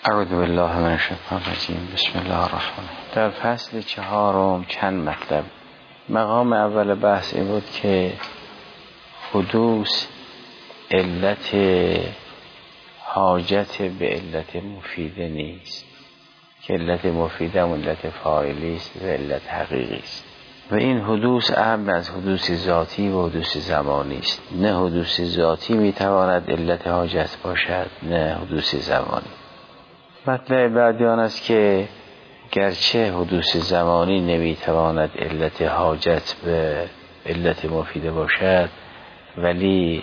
اعوذ بالله من الشیطان الرجیم. بسم الله الرحمن الرحیم. در فصل 4 چند مطلب. مقام اول بحث این بود که حدوث علت حاجت به علت مفیده نیست، که علت مفیده هم علت فاعلی است و علت حقیقی است، و این حدوث اهم از حدوث ذاتی و حدوث زمانی است. نه حدوث ذاتی میتواند علت حاجت باشد، نه حدوث زمانی. مطلب بعدی آن است که گرچه حدوث زمانی نمیتواند علت حاجت به علت مفیده باشد، ولی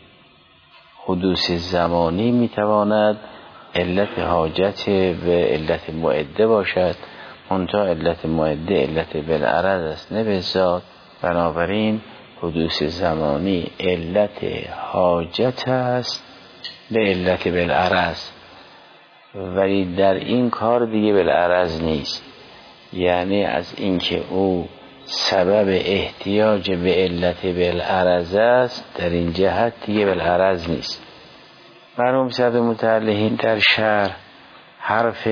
حدوث زمانی میتواند علت حاجت به علت معده باشد. منتها علت معده علت بالعرض است نه بالذات. بنابراین حدوث زمانی علت حاجت است به علت بالعرض، ولی در این کار دیگه بالعرض نیست. یعنی از اینکه او سبب احتیاج به علت بالعرض است، در این جهت دیگه بالعرض نیست. مرحوم صدر متعلقین در شرح حرف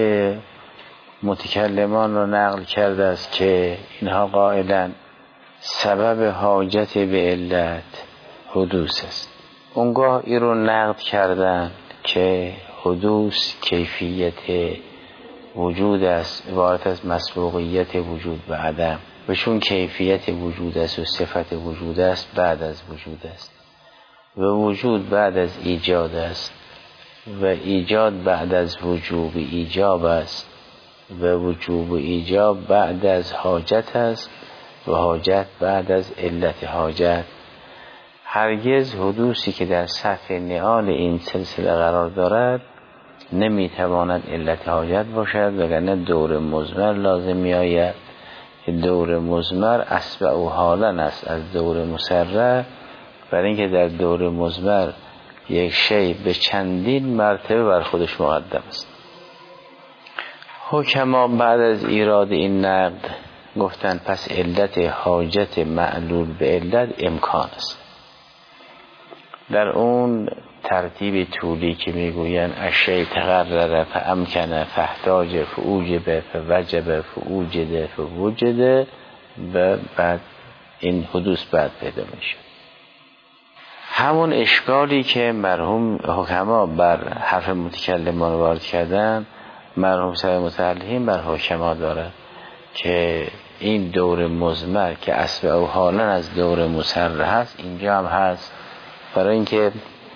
متکلمان را نقل کرده است که اینها قائلن سبب حاجت به علت حدوث است. اونگاه این رو نقد کردن که حدوث کیفیت وجود است، عبارت از مسبوقیت وجود و عدم، و چون کیفیت وجود است و صفت وجود است بعد از وجود است، و وجود بعد از ایجاد است، و ایجاد بعد از وجوب ایجاب است، و وجوب ایجاب بعد از حاجت است، و حاجت بعد از علت حاجت. هرگز حدوثی که در صف نهال این سلسله قرار دارد نمیتواند علت حاجت باشد، وگرنه دور مضمر لازم می آید که دور مضمر اسبع حالا است از دور مسرع، برای اینکه در دور مضمر یک شی به چندین مرتبه بر خودش مقدم است. حکما بعد از ایراد این نقد گفتن پس علت حاجت معلول به علت امکان است. در اون ترتیب طولی که میگوین اشیاء تقرر فامکن فاحتاج فاوجب فوجب فاوجد فوجد، و بعد این حدوث بعد پیدا میشه. همون اشکالی که مرحوم حکما بر حرف متکلمان وارد کردن، مرحوم صاحب متعلقین بر حکما داره که این دور مضمر که اسبع و حالا از دور مسرع هست اینجا هم هست، برای اینکه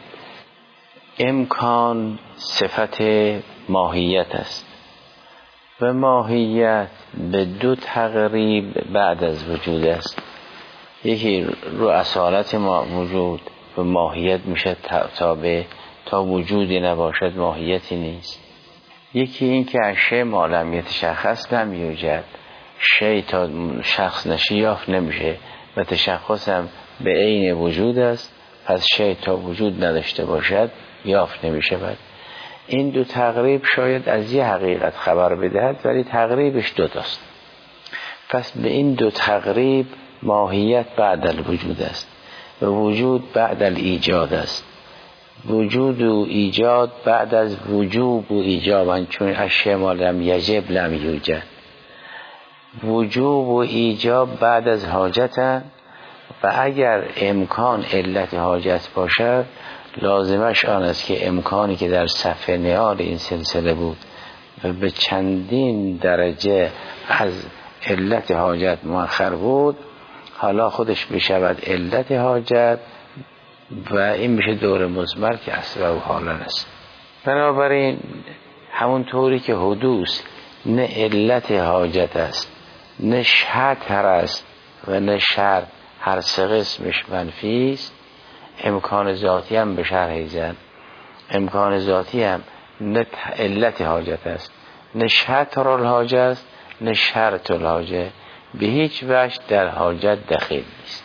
امکان صفت ماهیت است و ماهیت به دو تقریب بعد از وجود است. یکی رو اصالت وجود و ماهیت میشه تابع، تا وجودی نباشد ماهیتی نیست. یکی این که اشیاء ما لم یتشخص لم یوجد، شی تا شخص نشی یافت نمیشه و تشخص هم به عین وجود است، پس شی تا وجود نداشته باشد یافت نمیشه. بعد این دو تقریب شاید از یه حقیقت خبر بدهد، ولی تقریبش دو تاست. پس به این دو تقریب ماهیت بعد الوجود است و وجود بعد الایجاد است. وجود و ایجاد بعد از وجوب و ایجابن، چون اشیاء ما لم یجب لم یوجد. وجوب و ایجاب بعد از حاجتن، و اگر امکان علت حاجت باشد لازمش آن است که امکانی که در صفحه نهال این سلسله بود و به چندین درجه از علت حاجت مؤخر بود، حالا خودش بشود علت حاجت و این میشه دور مضمر که اسبع و حالا است. بنابراین همون طوری که حدوث نه علت حاجت است، نه شطر است و نه شرط، هر سه قسمش منفی است، امکان ذاتی هم به شرح زد. امکان ذاتی هم نه علت حاجت است، نه شطر الحاجت است، نه شرط الحاجت، به هیچ وجه در حاجت دخیل نیست.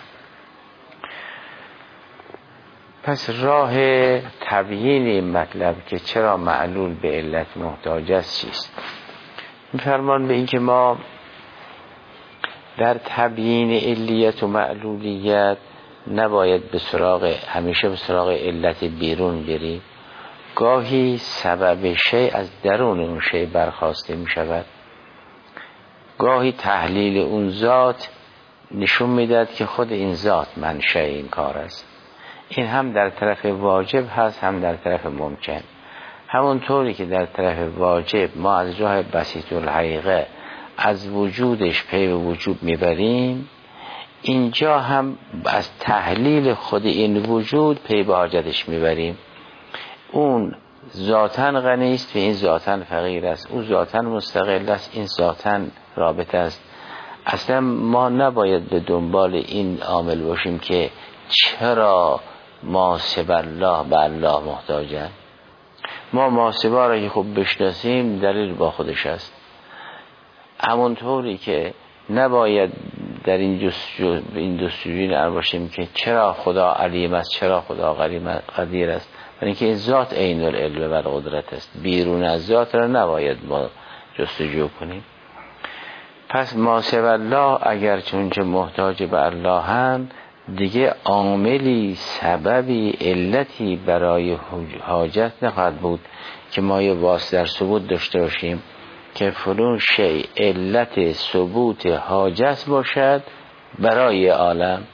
پس راه تبیین این مطلب که چرا معلول به علت محتاج است چیست؟ می‌فرمان به این که ما در تبیین علیت و معلولیت نباید همیشه به سراغ علت بیرون بریم، گاهی سبب شی از درون اون شی برخواسته می شود، گاهی تحلیل اون ذات نشون میداد که خود این ذات منشأ این کار است. این هم در طرف واجب هست هم در طرف ممکن. همونطوری که در طرف واجب ما از راه بسیط الحقیقه از وجودش پی به وجود میبریم، اینجا هم از تحلیل خود این وجود پی به حاجتش میبریم. اون ذاتاً غنی است و این ذاتاً فقیر است، اون ذاتاً مستقل است، این ذاتاً رابطه است. اصلا ما نباید به دنبال این عامل باشیم که چرا ما سوى الله به الله محتاجن. ما سوى را که خوب بشناسیم دلیل با خودش است. همونطوری که نباید در این جستجوی باشیم که چرا خدا علیم است، چرا خدا قدیر است، برای اینکه این ذات عین العلم و القدرت است. بیرون از ذات را نباید ما جستجو کنیم. پس ما سوى الله اگر چونچه محتاج به الله هم دیگه عاملی، سببی، علتی برای حاجت نخواهد بود که ما یه واسطه در ثبوت داشته باشیم که فلان شیء علت ثبوت حاجت باشد برای عالم.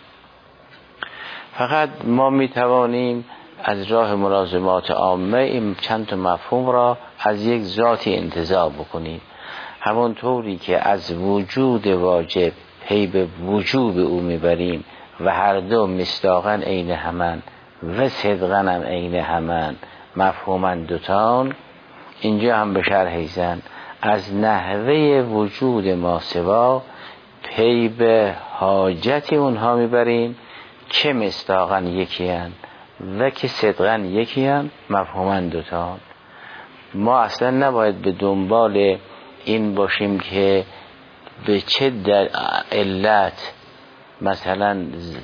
فقط ما میتوانیم از راه ملازمات عامه این چند تا مفهوم را از یک ذاتی انتزاع بکنیم. همونطوری که از وجود واجب پی به وجوب او میبریم و هر دو مصداقاً عین همان و صدقاً هم عین همان، مفهوماً دوتان، اینجا هم به شرح زن از نحوه وجود ما سوا پی به حاجت اونها میبریم که مصداقاً یکی هن و که صدقاً یکی هن، مفهوماً دوتان. ما اصلا نباید به دنبال این باشیم که به چه علت مثلا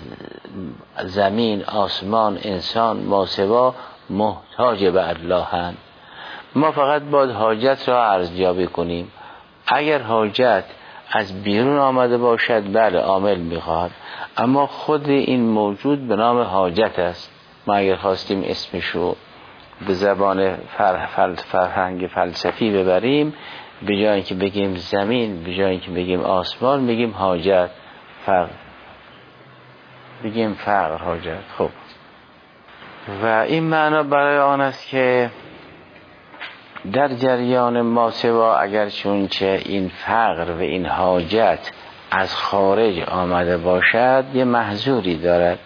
زمین، آسمان، انسان ماسوا محتاج به الله هستند. ما فقط باید حاجت را ارزیابی کنیم. اگر حاجت از بیرون آمده باشد بله عامل میخواهد، اما خود این موجود به نام حاجت است. ما اگر خواستیم اسمشو به زبان فرهنگ فلسفی ببریم، به جای اینکه بگیم زمین، به جای اینکه بگیم آسمان، بگیم حاجت، بگیم فقر، حاجت. خب و این معنا برای آن است که در جریان ما سوا اگر چونچه این فقر و این حاجت از خارج آمده باشد یه محظوری دارد.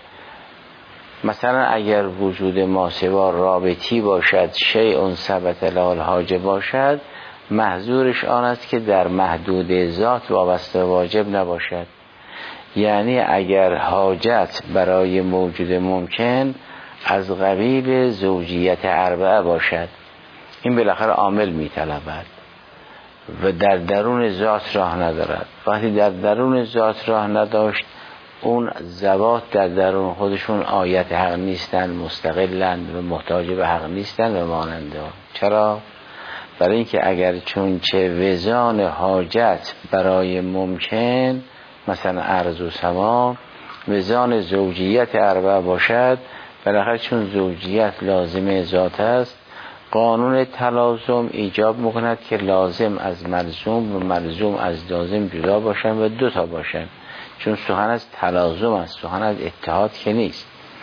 مثلا اگر وجود ما سوا رابطی باشد، شیء ثبت له الحاجه باشد، محظورش آن است که در محدود ذات وابسته واجب نباشد. یعنی اگر حاجت برای موجود ممکن از قبیل زوجیت اربعه باشد، این بالاخره عامل میطلبد و در درون ذات راه ندارد. وقتی در درون ذات راه نداشت، اون ذوات در درون خودشون آیت حق نیستن، مستقلند و محتاج به حق نیستن و ماننده. چرا؟ برای اینکه اگر چونچه وزان حاجت برای ممکن مثلا ارض و سما وزان زوجیت اربعه باشد، بالاخره چون زوجیت لازم ذات است، قانون تلازم ایجاب میکند که لازم از ملزوم و ملزوم از لازم جدا باشن و دوتا باشن. چون سخن از تلازم است، سخن از اتحاد که نیست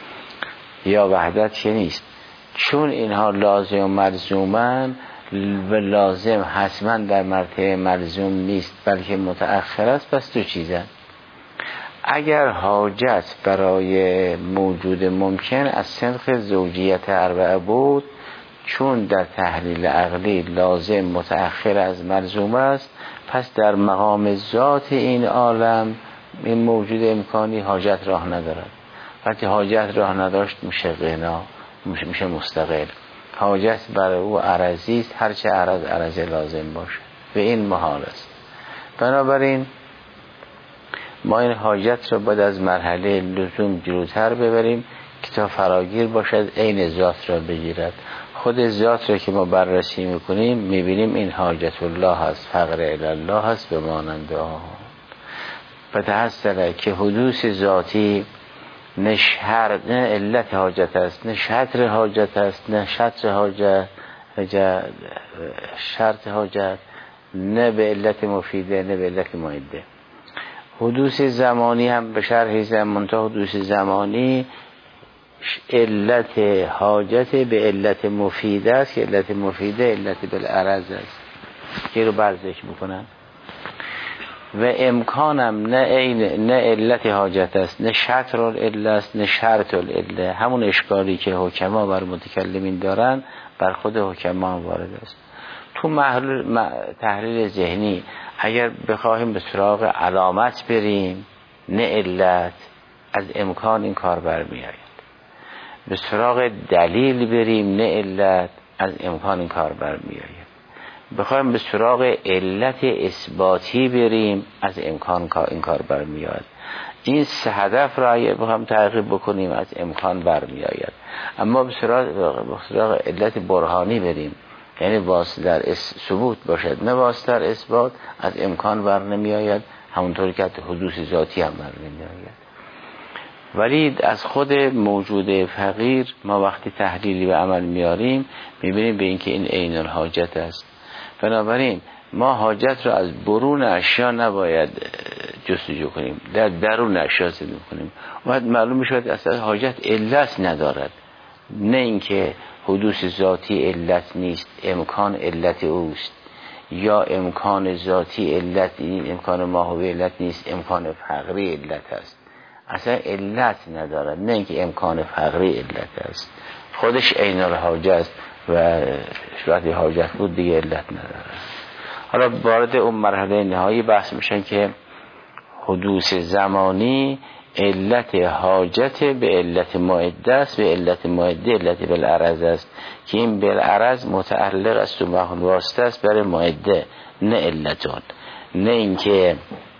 یا وحدت که نیست. چون اینها لازم و ملزومن و لازم حتما در مرتبه ملزوم نیست بلکه متأخر است، پس دو چیزن. اگر حاجت برای موجود ممکن از صنف زوجیت اربعه بود، چون در تحلیل عقلی لازم متأخر از ملزوم است، پس در مقام ذات این عالم این موجود امکانی حاجت راه ندارد. وقتی حاجت راه نداشت میشه غنا، میشه مستقل. حاجت برای او عرضی است، هرچه عرض لازم باشه و این محال است. بنابراین ما این حاجت را باید از مرحله لزوم جلوتر ببریم که تا فراگیر باشد عین ذات را بگیرد. خود ذات را که ما بررسی میکنیم میبینیم این حاجت الله هست، فقر الی الله هست به مانند آن. و تحصل که حدوث ذاتی نه علت حاجت است، نه شطر حاجت است، نه شطر حاجت شرط حاجت، نه به علت مفیده نه به علت معده. حدوث زمانی هم به شرح زمان تا حدوث زمانی علت حاجت به علت مفیده است که علت مفیده علت بالعرض است که رو برزش بکنن. و امکانم نه علت حاجت است، نه شطر العله است، نه شرط العله. همون اشکالی که حکما بر متکلمین دارن بر خود حکما وارد است. تو تحلیل ذهنی اگر بخواهیم به سراغ علامت بریم نه علت، از امکان این کار برمیآید. به سراغ دلیل بریم نه علت، از امکان این کار برمیآید. بخوایم به سراغ علت اثباتی بریم از امکان این کار برمیآید. این سه هدف را اگه بخوایم تحقیق بکنیم از امکان برمیآید. اما به سراغ علت برهانی بریم، یعنی واسطه در ثبوت باشد نه واسطه در اثبات، از امکان بر نمیآید. همونطوری که حدوث ذاتی هم بر نمیآید. ولی از خود موجود فقیر ما وقتی تحلیلی به عمل میاریم میبینیم به اینکه این عین الحاجت است. بنابراین ما حاجت رو از برون اشیا نباید جستجو کنیم، در درون اشیا زندگی کنیم. باید معلوم میشود اصلا حاجت علت ندارد، نه اینکه حدوث ذاتی علت نیست، امکان علت اوست، یا امکان ذاتی علت این امکان ماهوی علت نیست، امکان فقری علت است. اصلا علت ندارد، نه اینکه امکان فقری علت است، خودش عین الحاجت است و وقتی حاجت بود دیگه علت ندارد. حالا وارد اون مرحله نهایی بحث میشن که حدوث زمانی علت حاجت به علت معده است، به علت معده علت بالعرض است که این بالعرض متعلق است و محل واسطه است برای معده، نه علتون، نه اینکه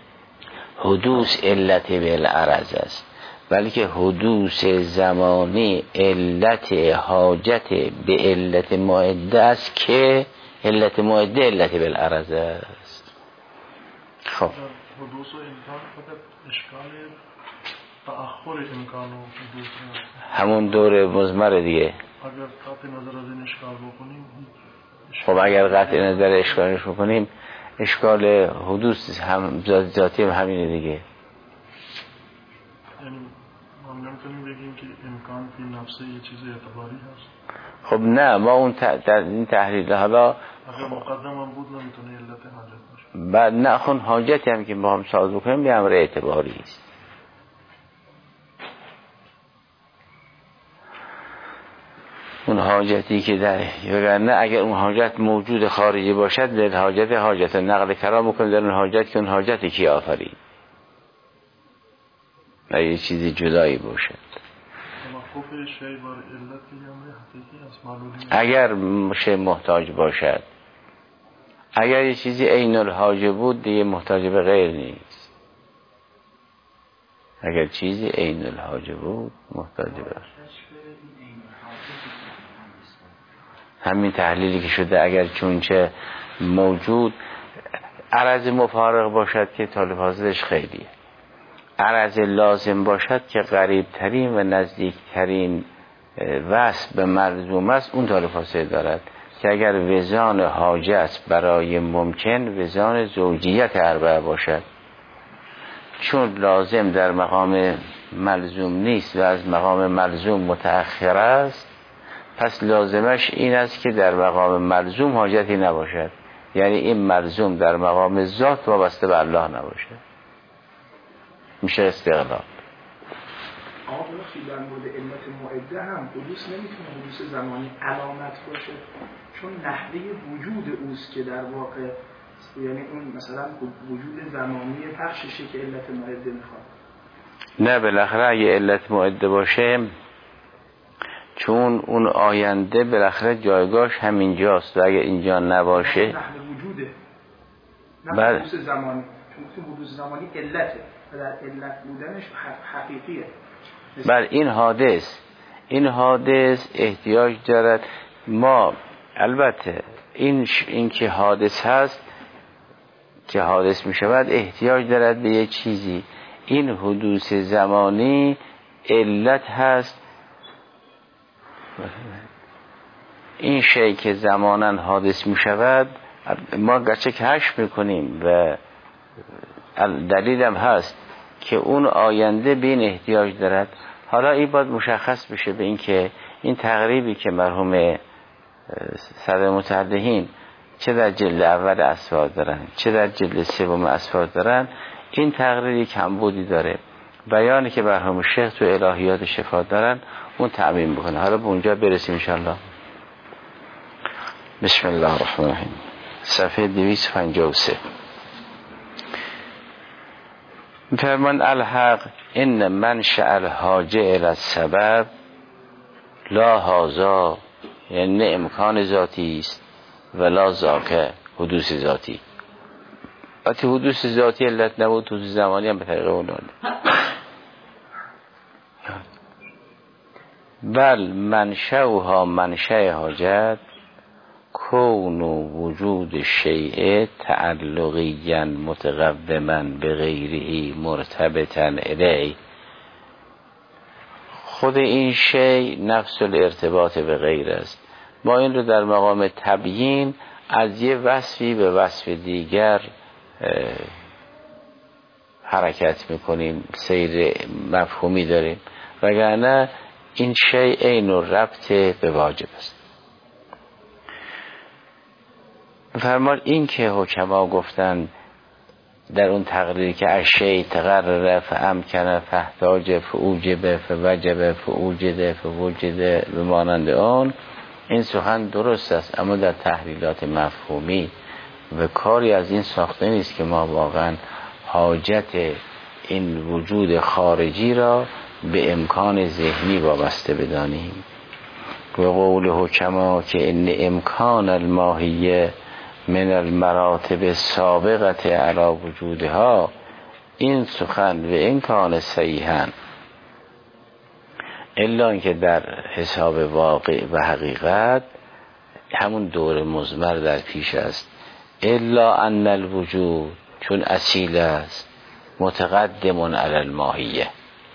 حدوث علت بالعرض است، بلکه حدوث زمانی علت حاجت به علت معده است که علت معده علت بالعرض است. خب حدوث و امکان فقط اشکال تأخر امکان و حدوث همون دور مزمر دیگه. اگر قطع نظر از این اشکال بکنیم، خب اگر قطع نظر اشکالش بکنیم، اشکال حدوث هم ذاتی هم همینه دیگه. یعنی ما نمیتونیم بگیم که امکان فی نفسه یه چیز اعتباری هست. خب نه، ما اون در این تحلیل حالا اگر مقدم هم بود نمیتونه علت حاجت باشه. بعد نه خون حاجتی هم که با هم ساز بکنیم یه امر اعتباری است. اون حاجتی که در نه اگر اون حاجت موجود خارجی باشد در حاجت نقل کلام بکنیم در اون حاجت که اون حاجتی کی آفرید، نه یه چیزی جدایی باشد. اگر شی محتاج باشد، اگر یه چیزی عین الحاجه بود دیگه محتاج به غیر نیست. اگر چیزی عین الحاجه بود محتاج به همین تحلیلی که شده. اگر چونچه موجود عرض مفارق باشد که طالب حاضرش خیلیه، عرض لازم باشد که قریب ترین و نزدیک ترین وصف به ملزوم است، اون طالب حاصل دارد که اگر وزان حاجت برای ممکن وزان زوجیت اربعه باشد، چون لازم در مقام ملزوم نیست و از مقام ملزوم متأخر است، پس لازمش این است که در مقام ملزوم حاجتی نباشد، یعنی این ملزوم در مقام ذات وابسته به الله نباشد، میشه استقلال. آقای در مورد علت معده هم حدوث نمیتونه حدوث زمانی علامت باشه، چون نحوه وجود اوست که در واقع یعنی اون مثلا وجود زمانی پخششه که علت معده میخواد. نه بالاخره اگه علت معده باشه، چون اون آینده بالاخره جایگاهش همینجاست و اگه اینجا نباشه نحوه وجوده، نه حدوث زمانی، چون حدوث زمانی علته و در علت بودنش حقیقیه. بر این حادث احتیاج دارد. ما البته این که حادث هست که حادث می شود احتیاج دارد به یه چیزی. این حدوث زمانی علت هست. این شی که زماناً حادث می شود ما گرچه کشف میکنیم و دلیل هم هست که اون آینده به این احتیاج دارد. حالا این باید مشخص بشه به این که این تقریبی که مرحوم صدر متعلقین چه در جلد اول اسفار دارن چه در جلد سوم اسفار دارن، این تقریری کمبودی داره. بیانی که مرحوم شیخ تو الهیات شفا دارن اون تعمیم بکنه. حالا به اونجا برسیم انشاءالله. بسم الله الرحمن الرحیم. صفحه 253 فرمان الحق ان منشأ الحاجه الی السبب لا هذا، یعنی نه امکان ذاتی است ولا ذاک حدوث ذاتی. وقتی حدوث ذاتی علت نبود حدوث زمانی هم به طریق اون بل منشأها منشأ حاجت کون وجود شیء تعلقیاً متقوماً به غیره مرتبطاً الیه. خود این شیء نفس الارتباط به غیر است. ما این رو در مقام تبیین از یه وصفی به وصف دیگر حرکت میکنیم، سیر مفهومی داریم، وگرنه این شیء عین الربط به واجب است. فرمان این که حکما گفتن در اون تقریری که اشیء تقرر فامکن فاحتاج فاوجب فوجب فاوجد فوجد به مانند آن، این سخن درست است، اما در تحلیلات مفهومی و کاری از این ساخته نیست که ما واقعا حاجت این وجود خارجی را به امکان ذهنی وابسته بدانیم. و قول حکما که ان امکان الماهیه من المراتب سابقت علی وجودها، این سخن و این کان صحیحاً الا اینکه در حساب واقع و حقیقت همون دور مضمر در پیش است. الا ان الوجود چون اصیل است متقدم علی الماهیه.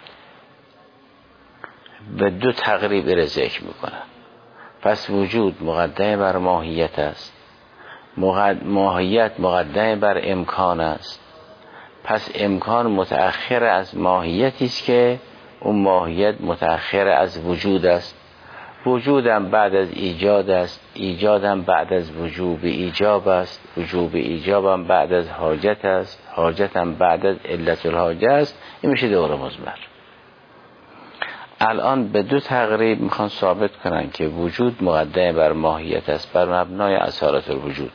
به دو تقریب را ذکر میکنن. پس وجود مقدم بر ماهیت است، ماهیت مقدم بر امکان است. پس امکان متأخر از ماهیتی است که اون ماهیت متأخر از وجود است. وجودم بعد از ایجاد است، ایجادم بعد از وجوب ایجاب است، وجوب ایجابم بعد از حاجت است، حاجتم بعد از علت الحاجه است. این میشه دور مضمر. الان به دو تقریب میخوان ثابت کنن که وجود مقدم بر ماهیت است بر مبنای اصالت الوجود.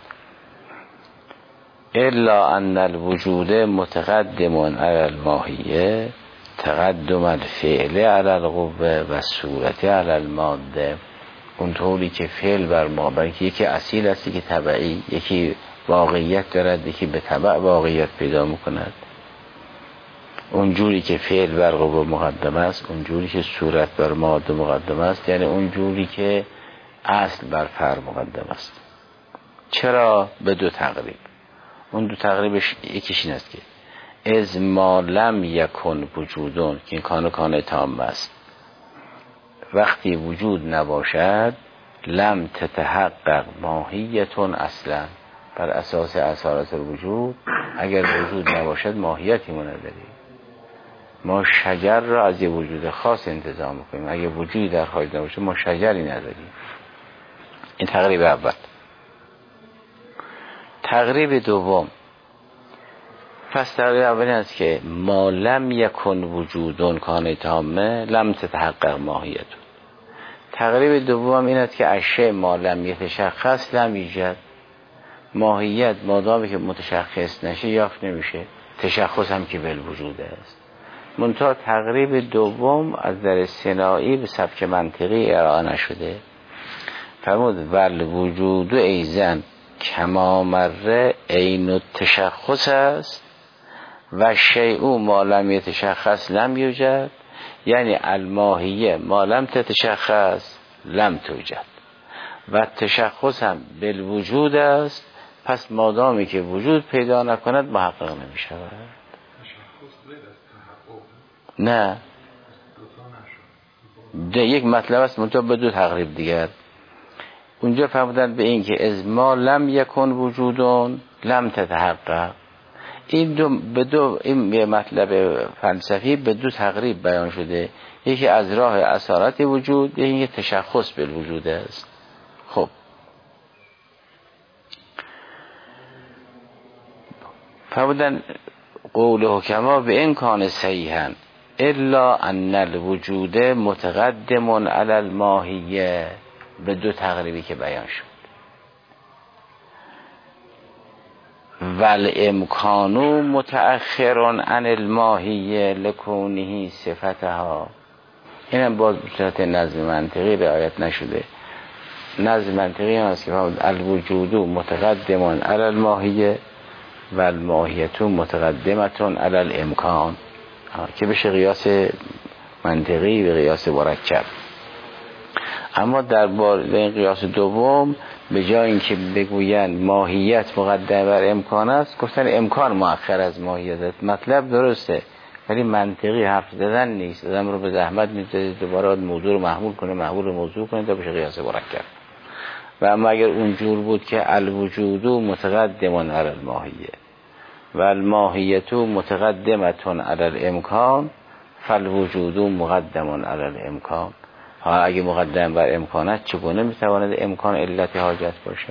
الا ان الوجود متقدم علی الماهیه تقدم الفعل علی القوه و صورت علی الماده. اون طوری که فعل بر ما، برای یکی اصیل است یکی تبعی، یکی واقعیت دارد یکی به تبع واقعیت پیدا میکند. اونجوری که فعل بر قوه مقدم است، اونجوری که صورت بر ماده مقدم است، یعنی اونجوری که اصل بر فرع مقدم است. چرا به دو تقریب؟ اون دو تقریبش یکیش این است که از ما لم یکن وجودون، که این کان تام است، وقتی وجود نباشد لم تتحقق ماهیتون اصلا، بر اساس اصالت الوجود اگر وجود نباشد ماهیتی ما نداریم. ما شجر را از یه وجود خاص انتزاع میکنیم، اگر وجودی در خارج نباشه ما شجری نداریم. این تقریب اول. تقریب دوم، پس تقریب اول است که ما لم یکن وجودون کان تامه لم تتحقق ماهیتون. تقریب دوم این است که اشیاء ما لم یتشخص لم یوجد. ماهیت مادامی که متشخص نشه یافت نمیشه، تشخص هم که بالوجود است. منتها تقریب دوم از در صناعی به سبک منطقی ارائه نشده. فرمود ول وجود ایزن کما مره عین التشخص است و شیء ما لم یتشخص لم یوجد، یعنی الماهیه ما لم تتشخص لم توجد و تشخص هم بالوجود است. پس مادامی که وجود پیدا نکند محقق نمی شود. نه یک مطلب است منتها به دو تقریب دیگر. اونجا فرمودن به این که از ما لم یکن وجودون لم تتحقق. این یه مطلب فلسفی به دو تقریب بیان شده، یکی از راه اثارت وجود، یکی تشخص به وجود است. خب فرمودن قول حکما به این کان صحیحا الا ان الوجود متقدم علی الماهیه، به دو تقریبی که بیان شد. والامکان متأخر عن الماهیه لکونه صفتها. اینم باز به صورت نظم منطقی رعایت نشده. نظم منطقی هم هست که الوجود متقدم علی الماهیه و الماهیت متقدمت علی الامکان، که بشه قیاس منطقی به قیاس مرکب. اما در این قیاس دوم به جای اینکه بگوین ماهیت مقدم بر امکان است، گفتن امکان مؤخر از ماهیت است. مطلب درسته ولی منطقی حرف زدن نیست. آدم رو به زحمت می‌ذارید دوباره موضوع رو محمول کنه، محمول رو موضوع کنه تا بشه قیاس مرکب. و اما اگر اونجور بود که الوجود متقدم علی الماهیه و الماهیت متقدمت علی الامکان فالوجود مقدم علی الامکان. اگه مقدم بر امکانات چگونه میتواند امکان علت حاجت باشه؟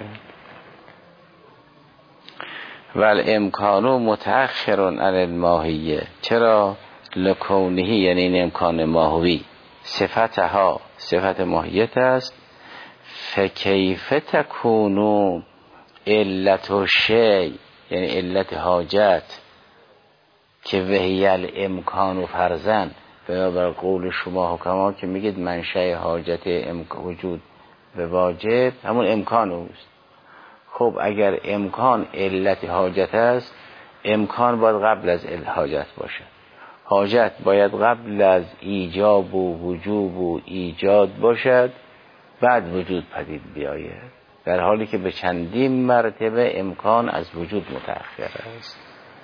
والامکان متأخر عن الماهیه. چرا؟ لکونه، یعنی این امکان ماهوی صفتها، صفت ماهیت است. فکیف تکونو علت و شی، یعنی علت حاجت که وهی الامکان و فرزن، بنابر قول شما حکما که میگید منشأ حاجت وجود به واجب همون امکان اوست. خب اگر امکان علت حاجت است، امکان باید قبل از حاجت باشه. حاجت باید قبل از ایجاب و وجوب و ایجاد باشد، بعد وجود پدید بیاید، در حالی که به چندین مرتبه امکان از وجود متأخر است.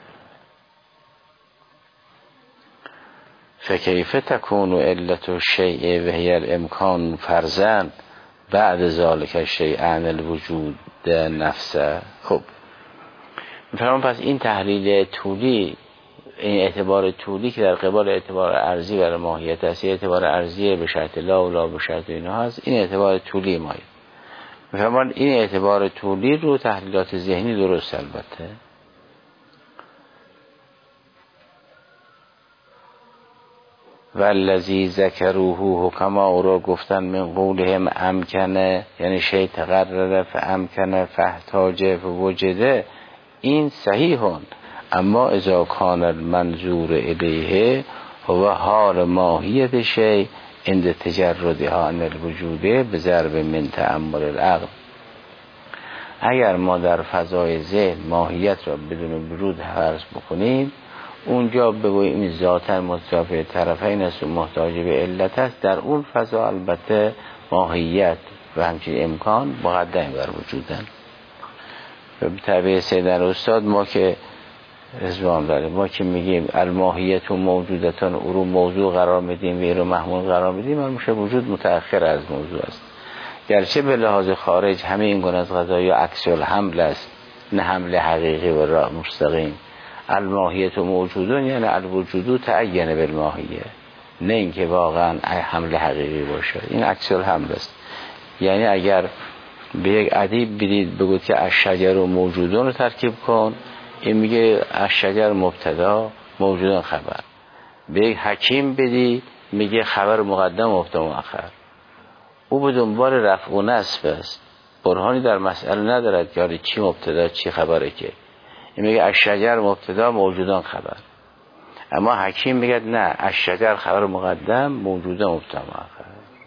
فکیف تکون علت الشیء و هی الامکان فرزن بعد ذالک الشیء عن الوجود نفسه. خب میفهمم پس این تحلیل طولی، این اعتبار طولی که در قبال اعتبار ارضی برای ماهیت است، اعتبار ارضی به شرط لا و لا به شرط اینها هست، این اعتبار طولی ماهیت. میفهمم این اعتبار طولی رو تحلیلات ذهنی درست البته. والذی ذکروه حکما را گفتن من قولهم امکنه، یعنی شی تقرره فامکنه فاحتاجه فوجده، این صحیحون. اما اذا کان المنظور الیه هو حال ماهیت شی عند تجردها عن الوجوده به ضرب من تأمل العقل. اگر ما در فضای ذهن ماهیت را بدون وجود فرض بکنیم، اونجا بگوییم این ذاتا متضافه طرفین است و محتاج به علت است، در اون فضا البته ماهیت و همچنین امکان مقدم بر وجودن. به طبع سیدن استاد ما که رضوان داریم، ما که میگیم الماهیت و موجودتان او رو موضوع قرار میدیم و رو محمول قرار میدیم، میشه وجود متأخر از موضوع است. گرچه به لحاظ خارج همه این گونه از قضایا عکس الحمل است، نه حمل حقیقی و راه مستقیم. الماهیت و موجودون یعنی الوجود تعین بالماهیه، نه اینکه واقعا حمل حقیقی باشه. این عکس الحمل است. یعنی اگر به یک ادیب بدید بگوید که الشجر و موجودون رو ترکیب کن، این میگه الشجر مبتدا موجودون خبر. به یک حکیم بدید میگه خبر مقدم مبتدا مؤخر. او به دنبال رفع و نصب است، برهانی در مسئله ندارد که چی مبتدا چی خبره، که این میگه الشجر مبتدا موجودان خبر. اما حکیم میگه نه، الشجر خبر مقدم موجودان مبتدا مؤخر.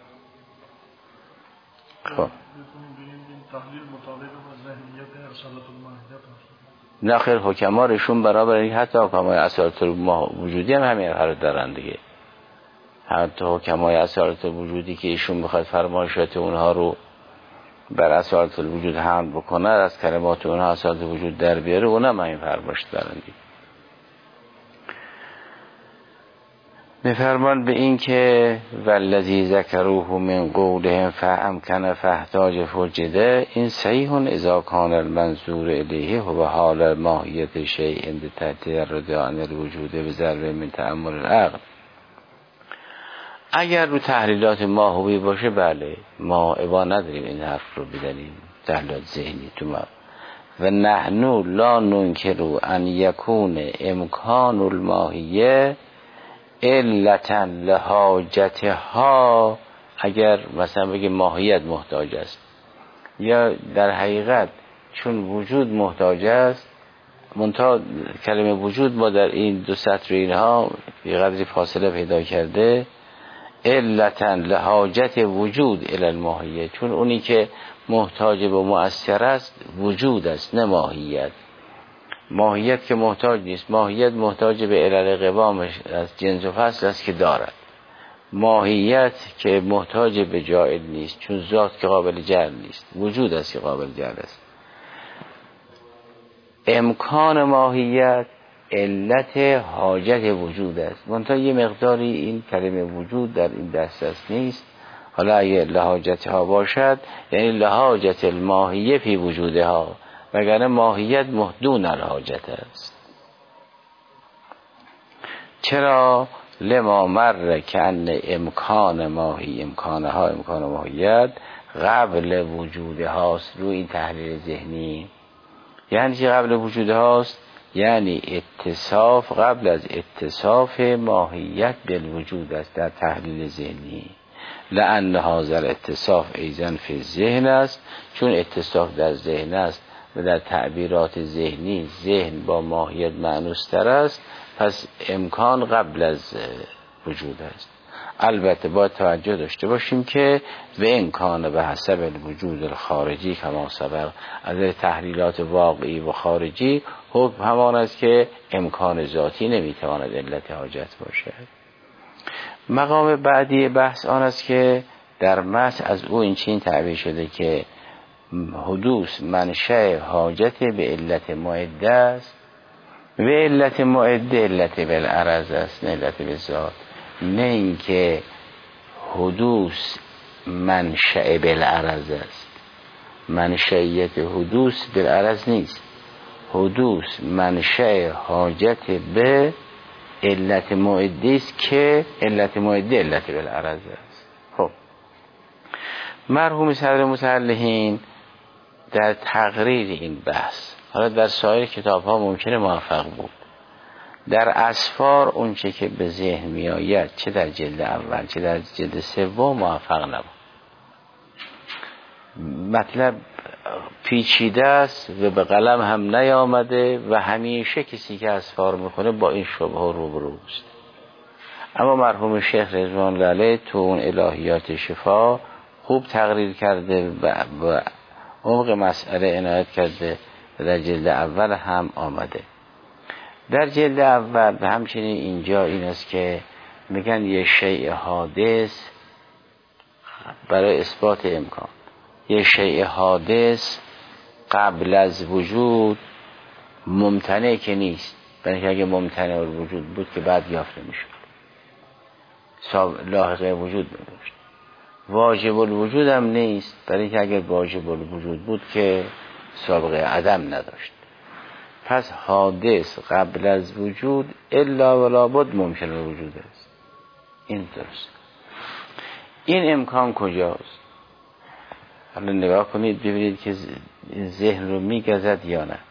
خب نه خیر، حکما رشون برابر این، حتی حکمای اصالت وجودی هم همین حرف دارن دیگه. حتی حکمای اصالت وجودی که ایشون بخواد فرمایشات اونها رو بر اصالت وجود حمل بکنه، از کلمات اونها اصالت وجود در بیاره، اونم همین فرمایش دارن دیگه. میفرمان به این که والذی ذکروه من قولهم فامکن فاحتاج فوجده، این صحیح اذا کان المنظور الیه هو حال ماهیت شیء عند تجرد عن الوجود بضرب من تأمل العقل. اگر رو تحلیلات ماهوی باشه بله ما ابا نداریم این حرف رو بدنیم تحلیلات ذهنی تو ما. و نحنو لا ننکرو ان یکون امکان الماهیه علتا لحاجتها، اگر مثلا بگه ماهیت محتاج است یا در حقیقت چون وجود محتاج است، منتها کلمه وجود ما در این دو سطر اینها یه قدری فاصله پیدا کرده، علتا لحاجت وجود الی الماهیه، چون اونی که محتاج به مؤثر است وجود است نه ماهیت. ماهیت که محتاج نیست، ماهیت محتاج به علل قوامش از جنس و فصل است که دارد. ماهیت که محتاج به جائل نیست چون ذات که قابل جعل نیست، وجود است که قابل جعل است. امکان ماهیت علت حاجت وجود است، منتها یه مقداری این کلمه وجود در این دسترس نیست. حالا اگه لحاجت ها باشد یعنی لحاجت الماهیه فی وجودها، وگرنه ماهیت محدون الحاجت است. چرا؟ لما مر که ان امکان ماهی امکان ماهیت قبل وجود هاست. رو این تحلیل ذهنی یعنی چی قبل وجود هاست؟ یعنی اتصاف قبل از اتصاف ماهیت بالوجود است در تحلیل ذهنی. لأن هذا اتصاف ایضا فی ذهن است، چون اتصاف در ذهن است و در تعبیرات ذهنی ذهن با ماهیت مأنوس تر است، پس امکان قبل از وجود است. البته باید توجه داشته باشیم که و امکان به حسب الوجود الخارجی کما سبق، از تحلیلات واقعی و خارجی حکم همان است که امکان ذاتی نمیتواند علت حاجت باشد. مقام بعدی بحث آن است که در متن از او این چین تعبیر شده که حدوث منشأ حاجت به علت معده است و علت معده علت بالعرض است نه علت بالذات. نه اینکه حدوث منشأ بالعرض است، منشأیت حدوث بالعرض نیست، حدوث منشأ حاجت به علت معده است که علت معده علت بالعرض است. خب مرحوم صدر مصلحین در تقریر این بحث، حالا در سایر کتاب ها ممکنه موفق بود، در اسفار اون چه که به ذهن می آید چه در جلد اول چه در جلد سوم موفق نبود. مطلب پیچیده است و به قلم هم نیامده و همیشه کسی که اسفار میکنه با این شبهه روبروست. اما مرحوم شیخ رضوان الله علیه تو اون الهیات شفا خوب تقریر کرده و عمق مسئله عنایت کرده و در جلد اول هم آمده. در جلد اول و همچنین اینجا این است که میگن یه شیء حادث برای اثبات امکان، یه شیء حادث قبل از وجود ممتنع که نیست، برای که اگه ممتنع وجود بود که بعد یافته میشد لاحقه وجود نداشت. واجب الوجود هم نیست، برای که اگر واجب الوجود بود که سابقه عدم نداشت. پس حادث قبل از وجود الا ولا بد ممکن الوجود است. این درست. این امکان کجاست؟ حالا نگاه کنید ببینید که ذهن رو میگذد یا نه.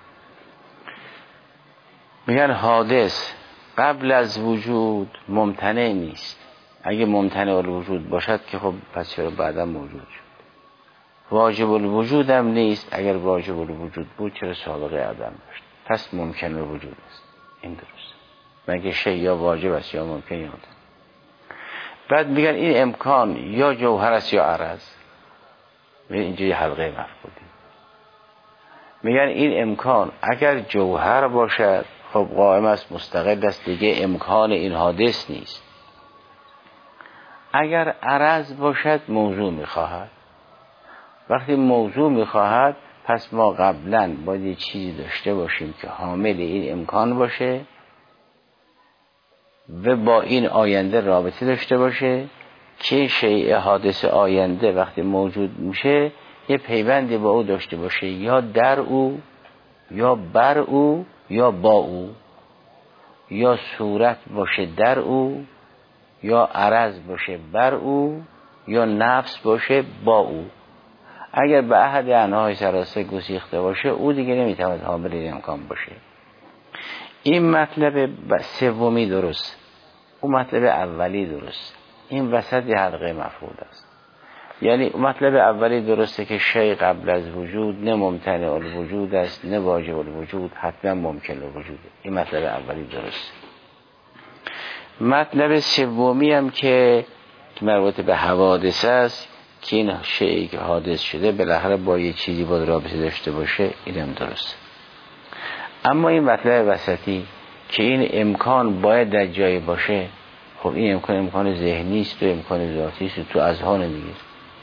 میگن حادث قبل از وجود ممتنع نیست. اگه ممتنع الوجود باشد که خب پس چرا بعدا موجود شد. واجب الوجود هم نیست، اگر واجب الوجود بود چرا سابقه عدم داشت. پس ممکن الوجود است. این درست. مگه شی یا واجب است یا ممکن یا عدم. بعد میگن این امکان یا جوهر است یا عرض. اینجا یه حلقه مفقودی. میگن این امکان اگر جوهر باشد خب قائم است مستقل است دیگه، امکان این حادث نیست. اگر عرض باشد موضوع میخواهد. وقتی موضوع میخواهد پس ما قبلا باید یه چیزی داشته باشیم که حامل این امکان باشه و با این آینده رابطه داشته باشه که این شیء حادث آینده وقتی موجود میشه یه پیوندی با او داشته باشه، یا در او یا بر او یا با او، یا صورت باشه در او یا عرض باشه بر او یا نفس باشه با او. اگر به احد انواع ثلاثه گسیخته باشه او دیگه نمیتواند حامل این امکان باشه. این مطلب سومی درست، اون مطلب اولی درست، این وسط یه حلقه مفقود است. یعنی مطلب اولی درسته که شیء قبل از وجود نه ممتنع الوجود است نه واجب الوجود، حتما ممکن الوجوده. این مطلب اولی درسته. مطلب سومی هم که مربوط به حوادث است که این شیئی که حادث شده بالاخره با یه چیزی باید رابطه داشته باشه، اینم درسته. اما این مطلب وسطی که این امکان باید در جای باشه، خب این امکان ذهنی است و امکان ذاتی است، تو اذهان دیگه.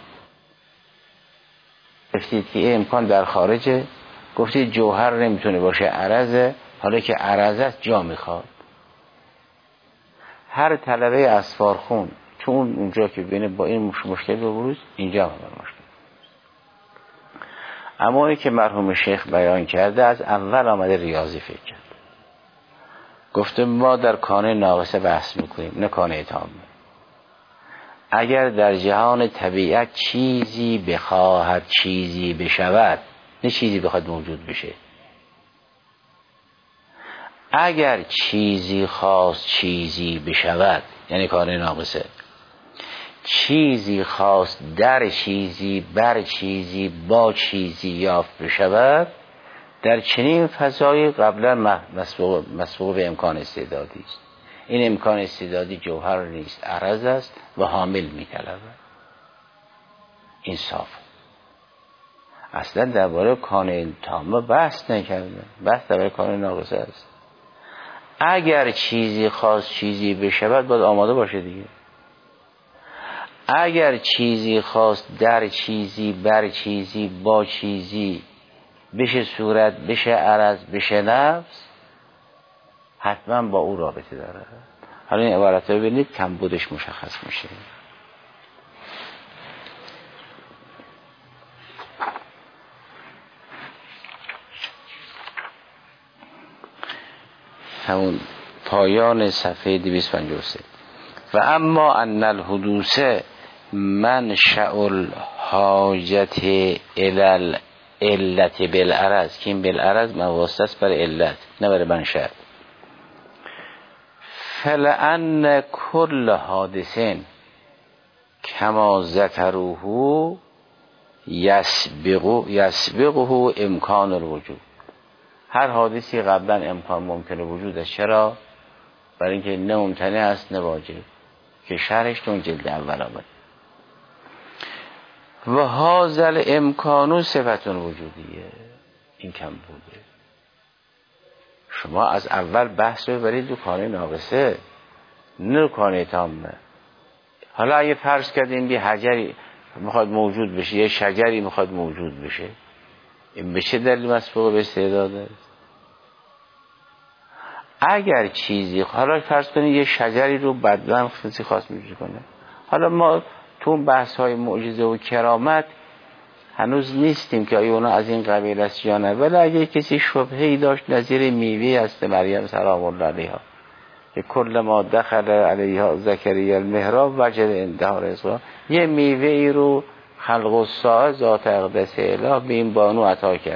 گفتید که این امکان در خارجه، گفتید جوهر نمیتونه باشه عرضه، حالا که عرضه است جا میخواد. هر طلبه اسفارخون چون اونجا که بینه با این مشکل بروز، اینجا هم مشکل. اما این که مرحوم شیخ بیان کرده از اول آمده ریاضی فکر کرد، گفته ما در کانه ناقصه بحث میکنیم نه کانه تامه. اگر در جهان طبیعت چیزی بخواهد چیزی بشود، نه چیزی بخواد موجود بشه. اگر چیزی خواست چیزی بشود یعنی کانه ناقصه، چیزی خواست در چیزی بر چیزی با چیزی یافت بشود، در چنین فضای قبلا مسبوق به امکان استعدادی است. این امکان استعدادی جوهر نیست، عرض است و حامل می‌طلبد. این صاف. اصلا درباره کانه تامه بحث نکرده، بحث درباره کانه ناقصه است. اگر چیزی خواست چیزی بشود باید آماده باشه دیگه. اگر چیزی خواست در چیزی بر چیزی با چیزی بشه صورت بشه عرض بشه نفس، حتما با او رابطه داره. حالا این عبارت رو ببینید کمبودش مشخص میشه. همون پایان صفحه 253. و اما ان الحدوث منشأ الحاجت الی العلت بالعرض، که این بالعرض مواسطه است برای علت نه برای منشأ. فلان کل حادثین کما ذکروه یسبقه امکان الوجود. هر حادثی قبلا امکان ممکن وجود است. چرا؟ برای اینکه نه ممتنع است نه واجب، که شرحش تو جلد اول آمد. و هازل امکانو صفتون وجودیه، این کم بوده. شما از اول بحث رو برید دو کانه ناقصه نه کانه تامه. حالا اگه فرض کردیم یه حجری میخواد موجود بشه، یه شجری میخواد موجود بشه، این به چه دلیل مسبوق به استعداد است؟ اگر چیزی، حالا فرض کنید یه شجری رو بدبن کسی خواست موجود کنه. حالا ما تو بحث های معجزه و کرامت هنوز نیستیم که آیا اونا از این قبیل است یا نه، ولی اگه کسی شبهه‌ای داشت نظیر میوه است مریم سلام الله علیها که کل ما دخل علیها زکریا المحراب وجد عندها رزقا، یه میوه ای رو خلق الساعه ذات اقدس اله به این بانو عطا کرد،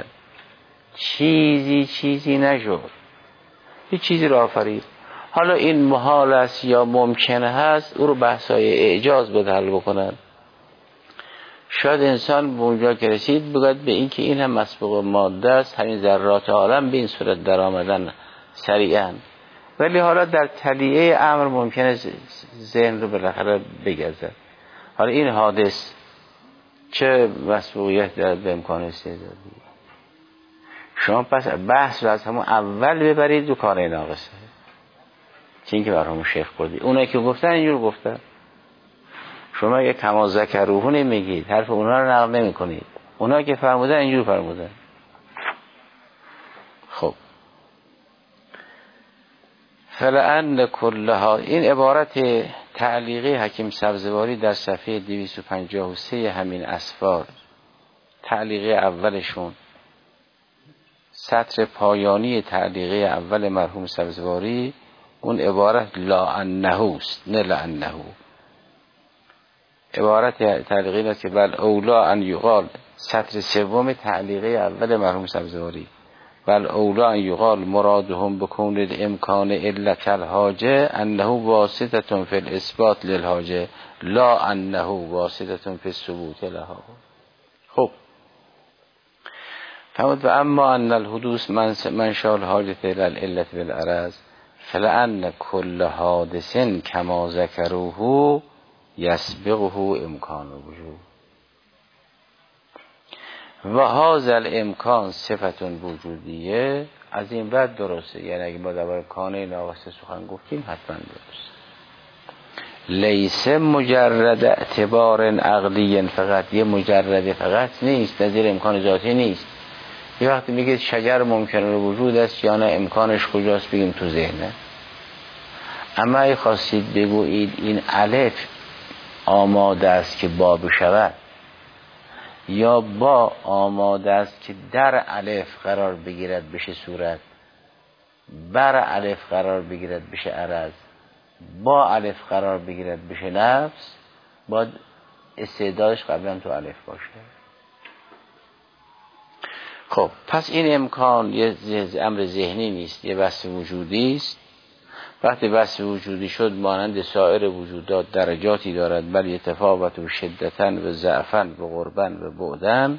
چیزی نشد، یه چیزی رو آفرید. حالا این محال است یا ممکن هست، او رو بحثای اعجاز باید حل بکنن. شاید انسان به اونجا که رسید بگوید به این که این هم مسبوق ماده است، همین ذرات عالم به این صورت در آمدن سریعا. ولی حالا در تلیه امر ممکنه ذهن رو بالاخره بگذد. حالا این حادث چه مسبوقیت دارد به امکان استعدادی؟ شما پس بحث رو از همون اول ببرید دو کانه ناقصه، چه اینکه برام شیخ بردی اونایی که گفتن اینجور گفتن. شما اگه کما ذکروه نمیگید، حرف اونا رو نقل نمی کنید، اونا که فرمودن اینجور فرمودن. خب فلان کلها، این عبارت تعلیقی حکیم سبزواری در صفحه 253 همین اسفار، تعلیقی اولشون، سطر پایانی تعلیقی اول مرحوم سبزواری، اون عبارت لا انه است نه لانه. عبارت تعلیقی است که بل اولا ان یقال، سطر سوم تعلیقی اول مرحوم سبزواری، بل اولا ان یقال مرادهم بکون الامکان علت الحاجه انه واسطه فی الاثبات للحاجه لا انه واسطه فی الثبوت لها. خب فهمت. و اما ان الحدوث منشأ الحاجه الى العلت بالعرض فلان کل حادث کما ذکروه یسبقه امکان وجود و هذا الامکان صفت وجودیه. از این بعد درسته، یعنی اگه ما درباره کانه ناقصه سخن گفتیم حتما درست. لیس مجرد اعتبار عقلی فقط، یه مجرد فقط نیست، نظیر امکان ذاتی نیست. یه وقتی میگه شجر ممکنه وجود است یا نه، امکانش کجاست؟ بگیم تو ذهنه. اما ای خواستید بگویید این الف آماده است که با بشود، یا با آماده است که در الف قرار بگیرد بشه صورت، بر الف قرار بگیرد بشه عرض، با الف قرار بگیرد بشه لفظ، باید استعدادش قبلا تو الف باشه. خب پس این امکان یه امر ذهنی نیست، یه وصف وجودی است. وقتی وصف وجودی شد مانند سایر وجودات درجاتی دارد، بل یتفاوت و شدتاً و ضعفاً و قرباً و بعداً.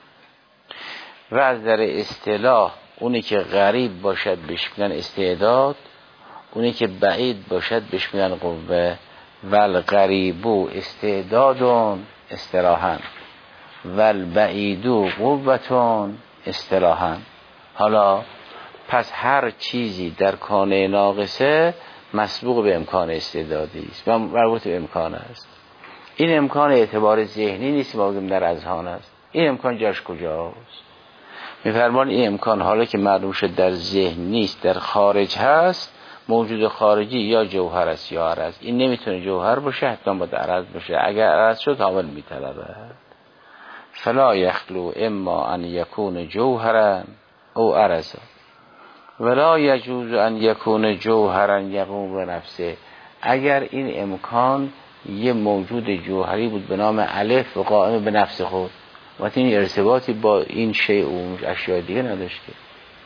و از در اصطلاح اونی که غریب باشد بهش میگن استعداد، اونی که بعید باشد بهش میگن قوه. والغریب استعداد اصطلاحاً والبعید قوة اصطلاحاً. حالا پس هر چیزی در کانه ناقصه مسبوق به امکان استعدادی است و مربوط به امکان است. این امکان اعتبار ذهنی نیست، ما بگیم در اذهان است. این امکان جاش کجاست؟ میفرمان این امکان حالا که معلوم شد در ذهن نیست، در خارج هست، موجود خارجی یا جوهر است یا عرض. این نمیتونه جوهر باشه، حتما باید عرض باشه. اگر عرض شد حامل میطلبه. فلا یخلو اما ان یکون جوهرا او عرضا ولا یجوز ان یکون جوهرا یقوم به نفسه. اگر این امکان یه موجود جوهری بود به نام الف و قائم به نفس خود، وقتی این ارتباطی با این شیء و اشیاء دیگه نداشت که.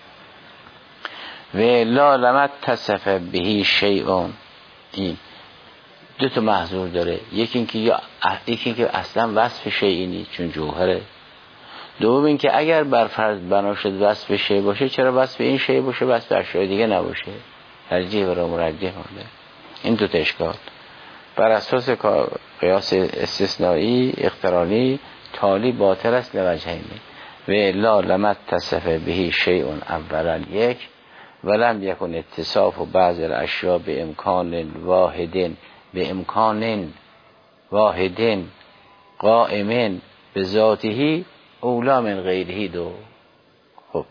و لا لمت تصف بهی شیء، این دو تا محظور داره. یکی اینکه اصلا وصف شیئی نیست چون جوهره. دوم این که اگر بر فرض بنا شد وصف شیء باشه، چرا وصف این شیء باشه وصف اشیاء دیگه نباشه؟ ترجیح و مرجح مونده. این دو تا اشکال بر اساس قیاس استثنایی اقترانی تالی باطل است لوجهین. و لا لمت تصف بهی شیء اولا یک ولم یکن اتصاف و بعض الاشیاء به امکان واحد قائم به ذاته اولا من غیره دو. خب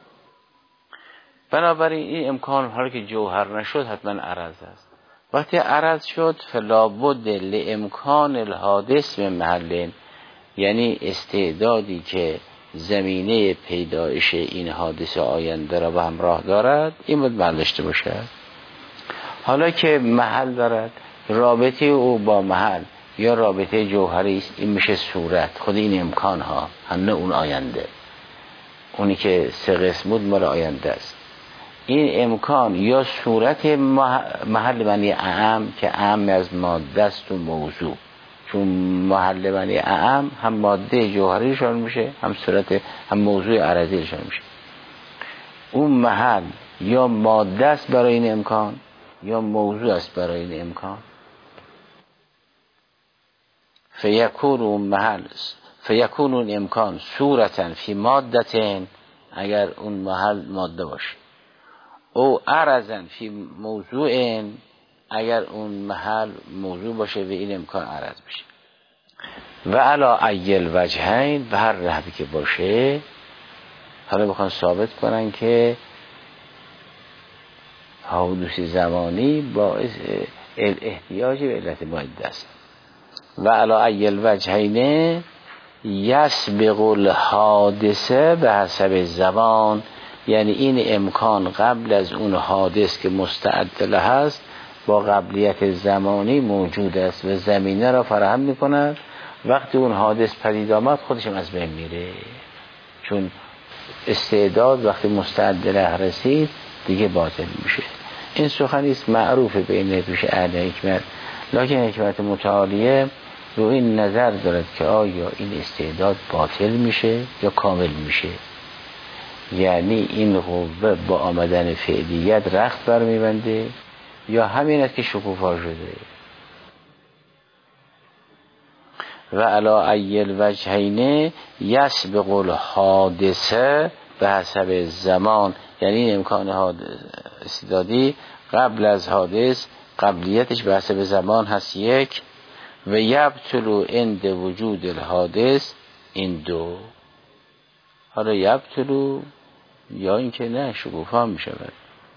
بنابراین این امکان حالا که جوهر نشد حتما عرض است. وقتی عرض شد فلا بد لامکان الحادث به محل، یعنی استعدادی که زمینه پیدایش این حادثه آینده را به همراه دارد این باید محل داشته باشد. حالا که محل دارد، رابطه او با محل یا رابطه جوهری است، این میشه صورت. خود این امکان ها هم نه اون آینده، اونی که سه قسم بود مال آینده است. این امکان یا صورت محل معنی اعم که اعم از ماده است و موضوع، چون محل معنی اعم هم ماده جوهریشان میشه، هم صورت، هم موضوع عرضیشان میشه. اون محل یا ماده است برای این امکان یا موضوع است برای این امکان. فیکون اون محل، فیکون اون امکان صورتن فی مادتن، اگر اون محل ماده باشه، او عرضن فی موضوع، اگر اون محل موضوع باشه و این امکان عرض بشه. و علا ایل وجهین، و هر نحوی که باشه. حالا بخوان ثابت کنن که حدوث زمانی باعث احتیاج به علت مؤده است. و علی ای الوجهین یسبق الحادثه به حسب زمان، یعنی این امکان قبل از اون حادث که مستعد له است با قبلیت زمانی موجود است و زمینه را فراهم می‌کند. وقتی اون حادث پدید آمد خودش از بین میره، چون استعداد وقتی مستعد له رسید دیگه باطل میشه. این سخنی است معروف بین پیش اهل حکمت، لکن حکمت متعالیه رو این نظر دارد که آیا این استعداد باطل میشه یا کامل میشه، یعنی این قوه با آمدن فعلیت رخت برمیبنده یا همین است که شکوفا شده. و علی ای الوجهین یسبق الحادثه به حسب زمان، یعنی این امکان استعدادی قبل از حادث قبلیتش به حسب زمان هست یک، و یبطل عند وجود الحادث این دو. حالا یبطل یا اینکه نه شکوفا می شود.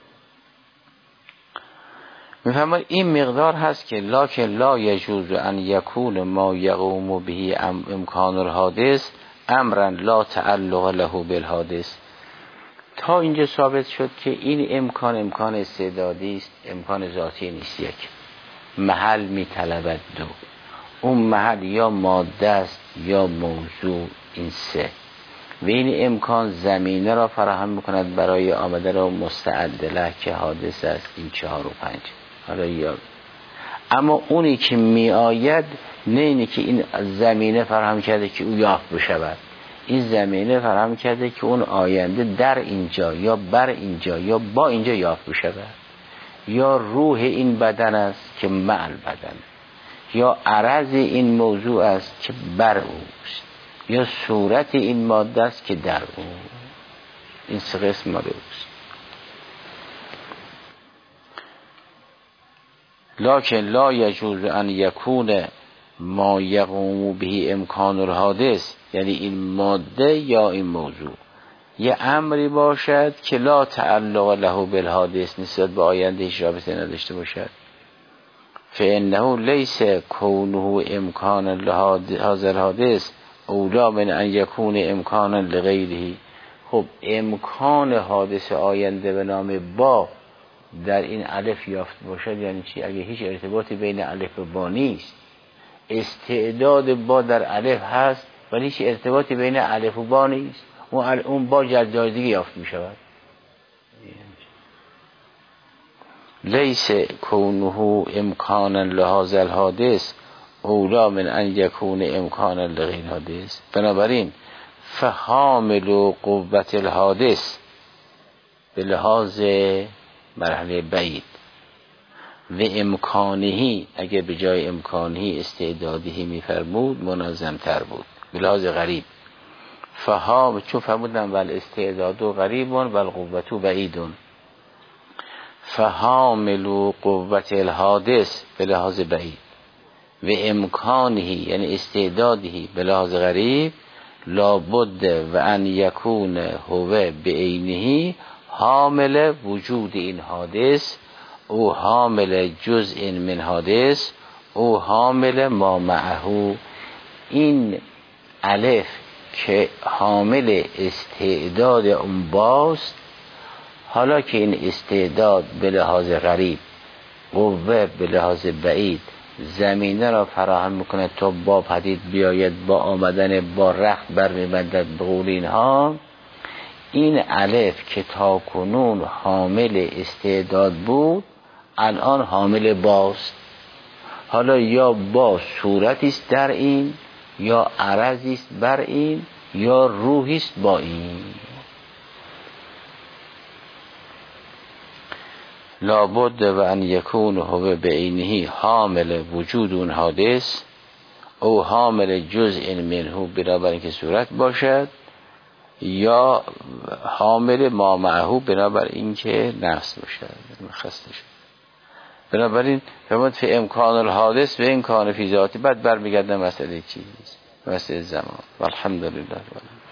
میفهمد این مقدار هست که لکن لا یجوز ان یکون ما یقوم به امکان الحادث امرا لا تعلق له بالحادث. تا اینجا ثابت شد که این امکان استعدادی است، امکان ذاتی نیست. یک محل میطلبد، دو اون محل یا ماده است یا موضوع، این سه. و این امکان زمینه را فراهم میکند برای آمده را مستعد له که حادث است، این 4 و 5. حالا یا اما اونی که می آید نه اینی که این زمینه فراهم کرده که او یافت بشود، این زمینه فراهم کرده که اون آینده در اینجا یا بر اینجا یا با اینجا یافت بشود، یا روح این بدن است که مع البدن، یا عرض این موضوع است که بر اوست، یا صورت این ماده است که در او. این سه قسم ماده اوست. لکن لا یجوز ان یکون ما یقوم به امکان الحادث، یعنی این ماده یا این موضوع یه امری باشد که لا تعلق له بالحادث، نسبت به آینده هیچ رابطه نداشته باشد. فانه لیس کونه امکان لهذا الحادث اولا من ان یکون امکانا لغیره. خب امکان حادث آینده به نام با در این الف یافت باشد یعنی چی؟ اگه هیچ ارتباطی بین الف و با نیست، استعداد با در الف هست ولی هیچ ارتباطی بین الف و با نیست، اون با جای دیگه یافت می شود. لیس کونه امکانا لهذا الحادث اولا من ان یکون امکانا لغیر حادث. بنابراین فحامل قوت الحادث به لحاظ مرحله بعید و امکانهی، اگر به جای امکانهی استعدادی میفرمود منظم تر بود به لحاظ غریب. چون فرمودن ول استعداد و غریبون ول قوت و بعیدون، فحامل قوت الحادث به لحاظ بعید و امکانهی یعنی استعدادی به لحاظ غریب لابد و ان یکون هو به عینه حامل وجود این حادث او حامل جزء من حادث او حامل ما معه. این الف که حامل استعداد اون باست، حالا که این استعداد به لحاظ غریب قوه به لحاظ بعید زمینه را فراهم میکنه تا با پدید بیاید، با آمدن با رخت برمیبندد به قول اینها، این الف که تا کنون حامل استعداد بود الان حامل باست. حالا یا با صورتی است در این، یا عرضی است بر این، یا روحی است با این. لابد و ان یکون هو به عینه حامل وجود اون حادث او حامل جزء منه بنابراین که صورت باشد، یا حامل ما معه بنابراین که نفس باشد خسته شد. بنابراین فرمود فی امکان الحادث و امکان فی ذاتی. بعد برمیگردن مسئله چیز، مسئله زمان. والحمدلله.